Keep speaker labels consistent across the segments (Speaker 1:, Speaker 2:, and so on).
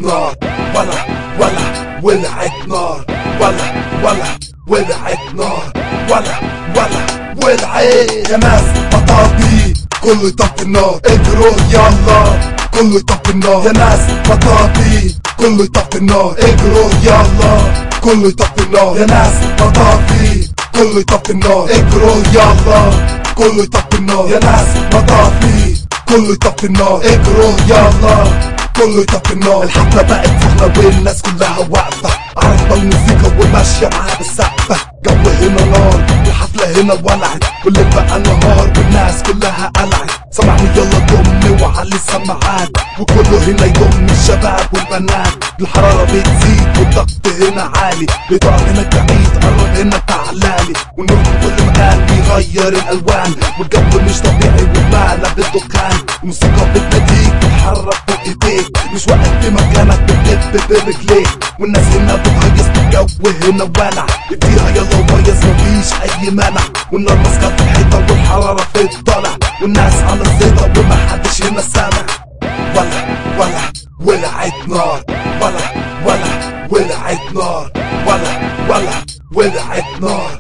Speaker 1: نار. ولعت نار. ولعت نار. ولعت يا ناس مطاطي كله يطفي النار. اجروا يلا كله يطفي النار. يا ناس مطاطي كله يطفي النار. اجروا يلا كله يطفي النار. يا ناس مطاطي كله يطفي النار. اجروا يلا كله يطفي النار. يا ناس مطاطي كله يطفي النار. اجروا يلا كله يطفي النار. الحفلة بقت سخنة والناس كلها واقفة عارفة الموسيقى وماشية معاها بالسقفة. جو هنا نار الحفلة هنا ولعت والليل بقى نهار والناس كلها قلعت. سمعني يلا ضمني وعلي السماعات وكله هنا يضم الشباب والبنات. الحرارة بتزيد والضغط هنا عالي بتقعد هنا بعيد قرب هنا تعالالي. والنور في كل مكان بيغير الألوان والجو مش طبيعي والمعلى بالدخان. الموسيقى بتناديك بتحرك فوق ايديك مش واقف في مكانك بتلف برجليك. والناس هنا بتهيص الجو هنا ولع اديها يلا وهيص مفيش أي مانع. والنار ماسكة في الحيطة والحرارة في الطالع والناس على الزيطة ومحدش هنا سامع. ولعت نار. ولعت نار. ولعت نار.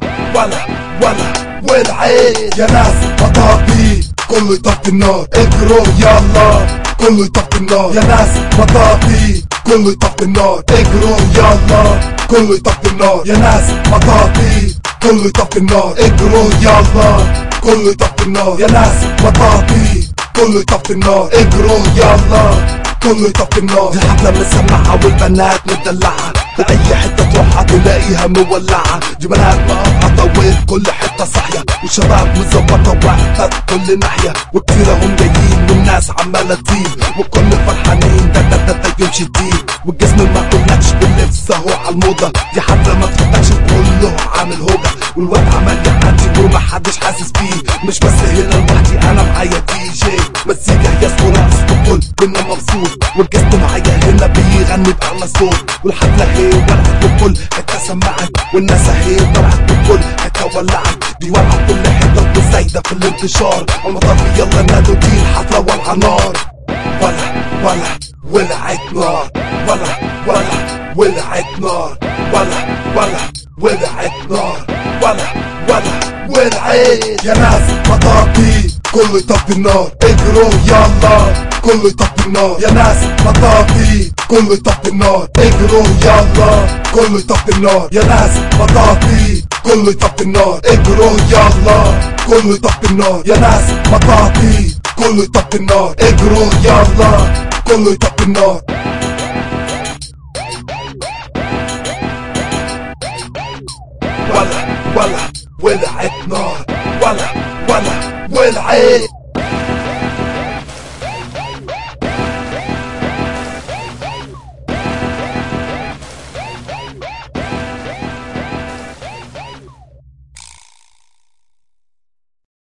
Speaker 1: ولعت يا ناس مطاطي كله يطفي النار. اجروا يلا كله يطفي النار. يا ناس مطاطي كله يطفي النار. اجروا يلا كله يطفي النار. يا ناس مطاطي كله يطفي النار. اجروا يلا كله يطفي النار. يا ناس مطاطي كله يطفي النار. اجروا يلا كله يطفي النار. الحفلة مسمعة والبنات مدلعة في اي حتة تروحها تلاقيها مولعة. دي بنات مقطعة وكل حتة صاحية والشباب مظبطة واقفة في كل ناحية. وكتير هم جايين والناس عمالة تزيد والكل فرحانين ده يمشي الدين. والجسم ما قولكش باللبس اهو عالموضة. دي حفلة ما تفتكش كله عامل هوجة والوقت عمال يعدي ومحدش حاسس بيه. مش بس هنا لوحدي انا معايا دي جي مزيكا هي ورقص والكل كنا مبسوط. والجسم معايا هنا بيغني بأعلى صوت. والحفلة هي ولعت وكل حتة سمعت والناس هي طلعت وكل حتة ولعت. دي ولعت كل حتة وزايدة في الانتشار. المطافي يلا نادوا دي الحفلة ولع نار. ولعت نار. ولعت نار. ولعت نار. ولعت يا ناس مطاطي كله يطفي النار. اجروا يلا كله يطفي النار. يا ناس مطاطي كله يطفي النار. اجروا يلا كله يطفي النار. يا ناس مطاطي كله يطفي النار. اجروا يلا كله يطفي النار. يا ناس مطاطي كله يطفي النار. اجروا يلا كله يطفي النار. ولعت نار. ولعت